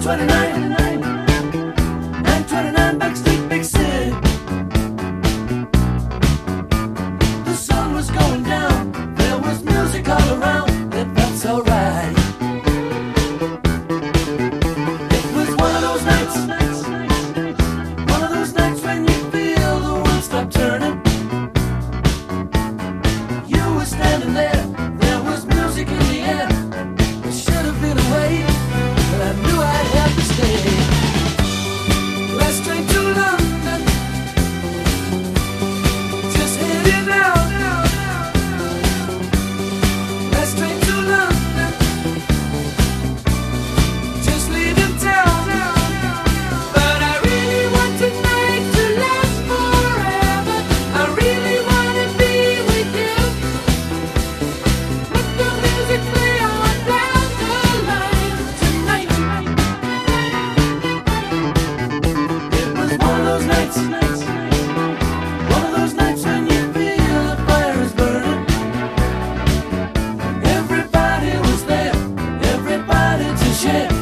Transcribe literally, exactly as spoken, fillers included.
twenty-nine, nine twenty-nine Backstreet Big City. The sun was going down, there was music all around, it felt so right. It was one of those nights, one of those nights when you feel the world stop turning. You were standing there, there was music in the air. It should have been away, but I knew I'd have to stay. Last train to London, just heading out. Last train to London, just leaving town. But I really want tonight to last forever. I really want to be with you. Let the music play on down the line tonight. It was one of those nights, one of those nights when you feel the fire is burning. Everybody was there, everybody to share.